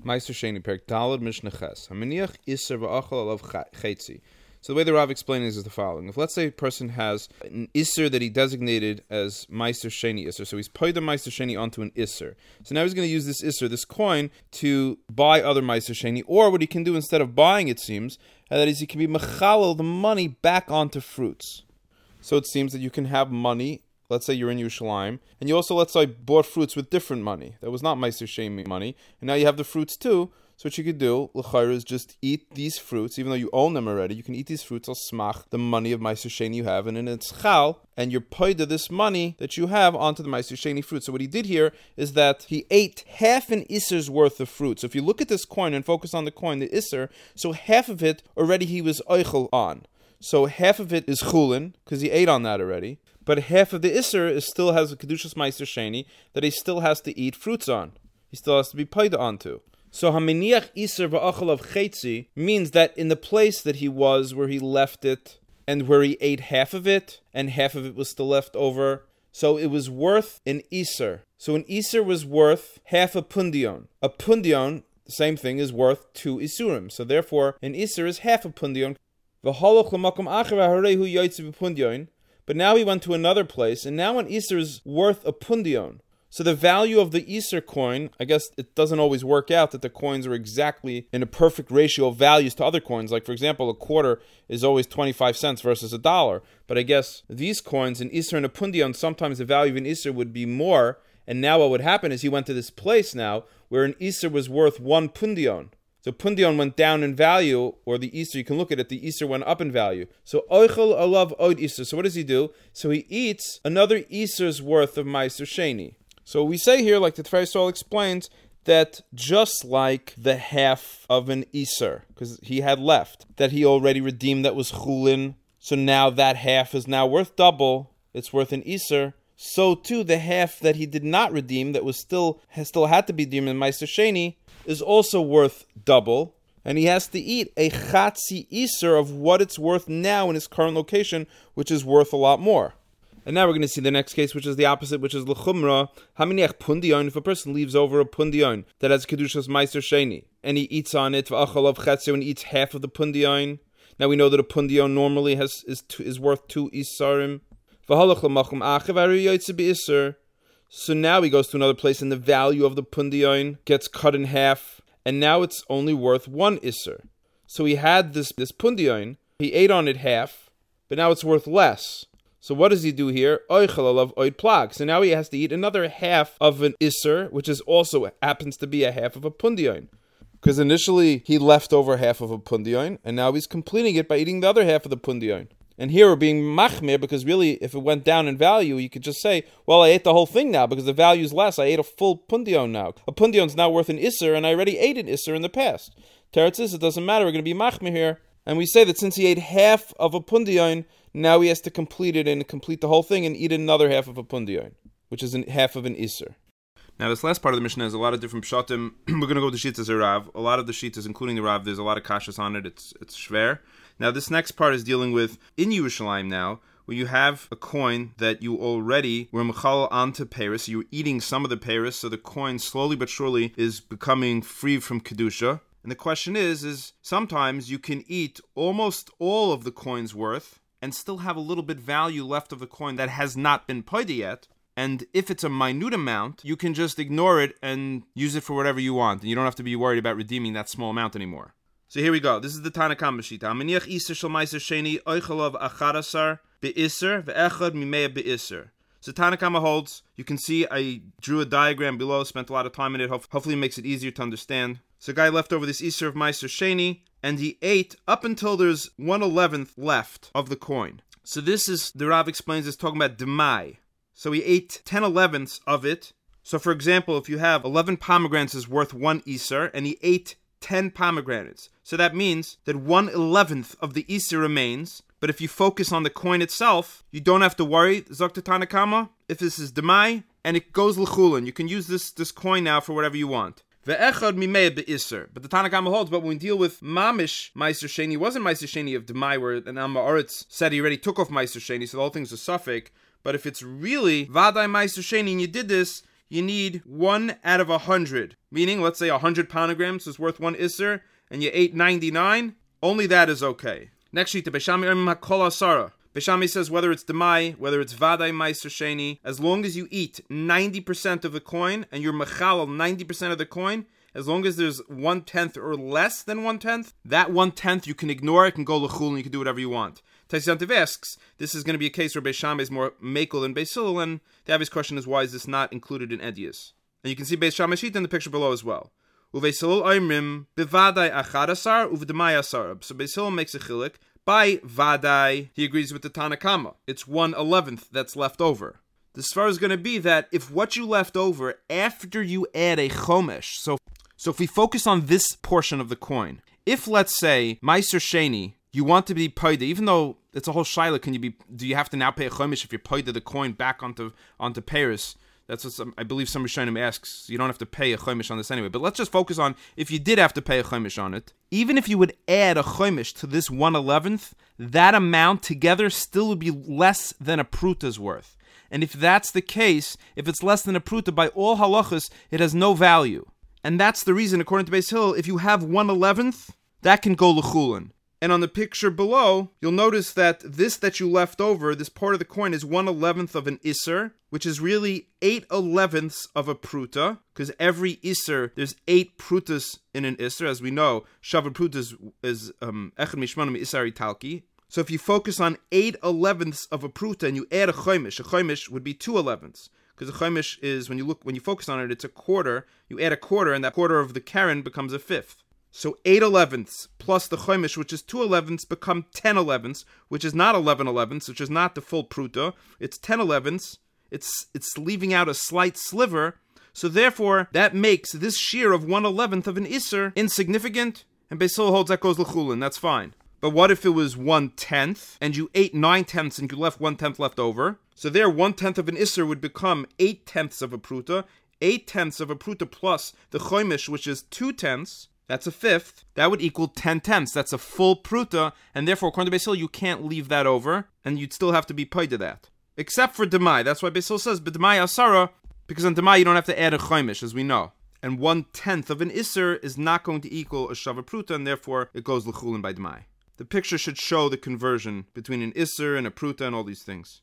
Meister Sheni Perek Daled Mishnah Ches. Haminiach Iser v'achal alav chetzi. So the way the Rav explains is the following. If let's say a person has an Isser that he designated as Meister Sheni Isser, so he's paid the Meister Sheni onto an Isser. So now he's going to use this Isser, this coin, to buy other Meister Sheni, or what he can do instead of buying, it seems, that is he can be mechalel the money back onto fruits. So it seems that you can have money. Let's say you're in Yerushalayim, and you also, let's say, bought fruits with different money. That was not Meister Sheni money, and now you have the fruits too. So what you could do, l'chayr, is just eat these fruits, even though you own them already. You can eat these fruits al smach, the money of Meister Sheni you have, and then it's chal, and you're paid this money that you have onto the Meister Sheni fruit. So what he did here is that he ate half an Isser's worth of fruit. So if you look at this coin and focus on the coin, the Isser, so half of it already he was oichel on. So half of it is chulin, because he ate on that already. But half of the Isser still has a Kedushas Meister Sheni that he still has to eat fruits on. He still has to be paid onto. So Haminiach Isser v'achal of Chetzi means that in the place that he was, where he left it, and where he ate half of it, and half of it was still left over, so it was worth an Isser. So an Isser was worth half a pundion. A pundion, the same thing, is worth 2 Isurim. So therefore, an Isser is half a pundion. V'holoch l'makom acher v'harehu yoytze b'pundion. But now he went to another place, and now an Isser is worth a pundion. So the value of the Isser coin, I guess it doesn't always work out that the coins are exactly in a perfect ratio of values to other coins. Like, for example, a quarter is always 25 cents versus $1. But I guess these coins, an Isser and a pundion, sometimes the value of an Isser would be more. And now what would happen is he went to this place now where an Isser was worth 1 pundion. So pundion went down in value, or the Isser, you can look at it, the Isser went up in value. So oichel alav oid Isser. So what does he do? So he eats another Isser's worth of Meister Sheni. So we say here, like the Tiferes Yisrael explains, that just like the half of an Isser, because he had left, that he already redeemed that was chulin, so now that half is now worth double, it's worth an Isser. So too, the half that he did not redeem, that was still had to be redeemed in Meister Sheni, is also worth double, and he has to eat a chatzi Isser of what it's worth now in his current location, which is worth a lot more. And now we're going to see the next case, which is the opposite, which is l'chumra haminiach pundion. If a person leaves over a pundion that has kedushas meister sheni, and he eats on it v'achalav chetzi, and eats half of the pundion. Now we know that a pundion normally is worth 2 isarim. V'halach l'machum achiv ari yoytze b'isser. So now he goes to another place, and the value of the pundion gets cut in half, and now it's only worth 1 isser. So he had this pundion, he ate on it half, but now it's worth less. So what does he do here? Oichel alav oid plag. So now he has to eat another half of an isser, which is also happens to be a half of a pundion. Because initially he left over half of a pundion, and now he's completing it by eating the other half of the pundion. And here we're being machmir, because really, if it went down in value, you could just say, well, I ate the whole thing now, because the value is less. I ate a full pundion now. A pundion is now worth an isser, and I already ate an isser in the past. Teretz says it doesn't matter, we're going to be machmir here. And we say that since he ate half of a pundion, now he has to complete it and complete the whole thing and eat another half of a pundion, which is half of an isser. Now, this last part of the Mishnah has a lot of different pshatim. We're going to go with the Shittas of Rav. A lot of the Shittas, including the Rav, there's a lot of kashas on it. It's shver. Now, this next part is dealing with, in Yerushalayim now, where you have a coin that you already were mechal onto Paris. You're eating some of the Paris, so the coin slowly but surely is becoming free from Kedusha. And the question is sometimes you can eat almost all of the coin's worth and still have a little bit value left of the coin that has not been paid yet. And if it's a minute amount, you can just ignore it and use it for whatever you want. And you don't have to be worried about redeeming that small amount anymore. So here we go. This is the Tanna Kama Shita. Aminiach Isser shel Meiser Sheni oichelav acharasar be'isser ve'echad mimea be'isser. So Tanna Kama holds, you can see I drew a diagram below, spent a lot of time in it. Hopefully it makes it easier to understand. So a guy left over this Isser of Meiser Sheni, and he ate up until there's 1/11th left of the coin. So this is, the Rav explains, is talking about demai. So he ate 10/11ths of it. So for example, if you have 11 pomegranates is worth 1 Isser, and he ate 10 pomegranates. So that means that 1/11th of the Isser remains, but if you focus on the coin itself, you don't have to worry, Zok Tanna Kama, if this is demai, and it goes l'chulin. You can use this coin now for whatever you want. Ve'echad mimei be'isser. But the Tanna Kama holds, but when we deal with mamish Meiser Sheni, wasn't Meiser Sheni of demai, where an Amma Oretz said he already took off Meiser Sheni, so the whole thing's a suffix. But if it's really Vadai Meiser Sheni and you did this, you need 1 out of 100. Meaning, let's say 100 poundagrams is worth 1 Isser, and you ate 99, only that is okay. Next sheet, Beishami Makol Asara. Beishami says whether it's Demai, whether it's Vadai Meiser Sheni, as long as you eat 90% of the coin, and you're Mechalal 90% of the coin, as long as there's 1/10 or less than 1/10, that 1/10 you can ignore, it can go l'chul, and you can do whatever you want. Taisyantiv asks, this is going to be a case where Beis Shammai is more mekel than Beis Hillel, and the obvious question is, why is this not included in Edius? And you can see Beis Shammai sheet in the picture below as well. Uveis Hillel oimrim bevadai achad asar uvdemai asar. So Beis Hillel makes a chilek. By vadai, he agrees with the Tanakama. It's 1/11 that's left over. The svara is going to be that if what you left over after you add a chomesh, so if we focus on this portion of the coin, if let's say Meiser Sheni, you want to be paida, even though it's a whole shaila, do you have to now pay a chomesh if you paida the coin back onto Paris? That's what I believe some Rishonim asks. You don't have to pay a chomesh on this anyway. But let's just focus on if you did have to pay a chomesh on it. Even if you would add a chomesh to this 1/11, that amount together still would be less than a pruta's worth. And if that's the case, if it's less than a pruta, by all halachas, it has no value. And that's the reason, according to Beis Hillel, if you have 1/11, that can go l'chulin. And on the picture below, you'll notice that this that you left over, this part of the coin, is 1/11 of an isser, which is really 8/11 of a pruta, because every isser, there's 8 prutas in an isser. As we know, shavar prutas is echad mishmanim isari talki. So if you focus on 8/11 of a pruta and you add a chomesh would be 2/11. Because a chomesh is, when you focus on it, it's a quarter. You add a quarter, and that quarter of the keren becomes a fifth. So 8/11 plus the chomesh, which is 2/11, become 10/11, which is not 11/11, which is not the full pruta. It's 10/11. It's leaving out a slight sliver. So therefore, that makes this shear of 1/11 of an isser insignificant. And Beis Hillel holds that goes l'chulin. That's fine. But what if it was 1/10 and you ate 9/10 and you left 1/10 left over? So there, 1/10 of an isser would become 8/10 of a pruta. 8/10 of a pruta plus the chomesh, which is 2/10. That's a fifth. That would equal 10/10. That's a full pruta, and therefore, according to Beis Hillel, you can't leave that over, and you'd still have to be paid to that. Except for Demai. That's why Beis Hillel says, B'Demai Asara, because on Demai you don't have to add a chomesh, as we know. And 1/10 of an isser is not going to equal a shava pruta, and therefore it goes l'chulin by Demai. The picture should show the conversion between an isser and a pruta and all these things.